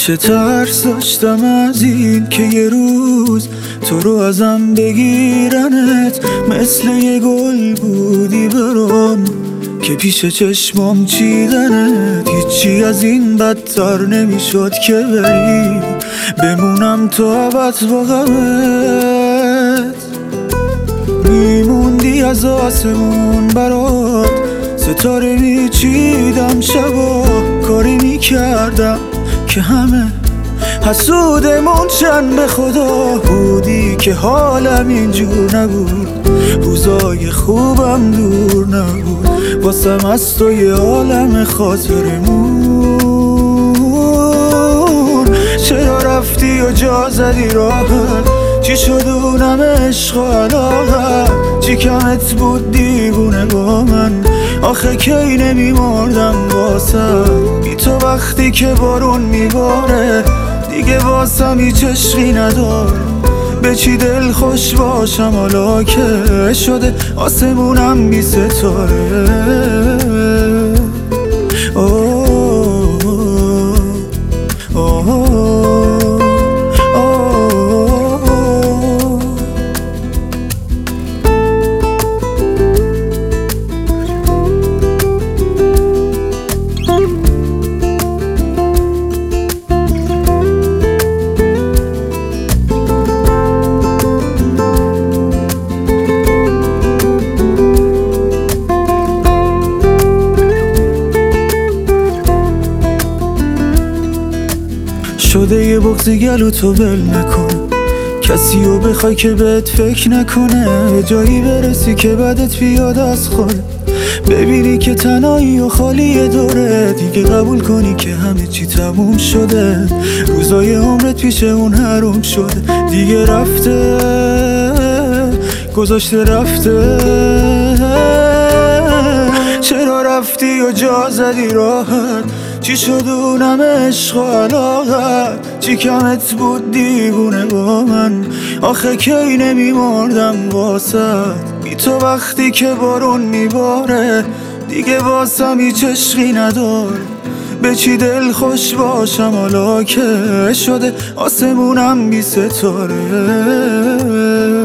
همیشه ترس داشتم از این که یه روز تو رو ازم بگیرنت، مثل یه گل بودی برام که پیش چشمام چیدنت. هیچی از این بدتر نمیشد که بری بمونم تا ابد با غمت. میموندی از آسمون برات ستاره میچیدم، شبا کاری میکردم که همه حسودمون شن. به خدا بودی که حالم اینجور نبود، روزای خوبم دور نبود، واسم از تو یه عالم خاطرمون. چرا رفتی و جا زدی راحت؟ چی شد اونم عشق و علاقت؟ چی کمت بود دیوونه با من؟ آخه کی نمیمردم واسه بی تو؟ وقتی که بارون میباره دیگه واسم هیچ عشقی نداره. به چی دل خوش باشم حالا که شده آسمونم بی ستاره؟ شده یه بغض گلو تو ول نکن، کسی رو بخوای که بهت فکر نکنه. جایی برسی که بدت بیاد از خود، ببینی که تنهایی و خالی دوره. دیگه قبول کنی که همه چی تموم شده، روزای عمرت پیش اون حروم شده. دیگه رفته گذاشته رفته. چرا رفتی و جا زدی راحت؟ چی شد اونم عشق و علاقت؟ چی کمت بود دیوونه با من؟ آخه کی نمیمردم واسد بی تو؟ وقتی که بارون میباره دیگه واسم هیچ عشقی نداره. به چی دل خوش باشم حالا که شده آسمونم بی ستاره؟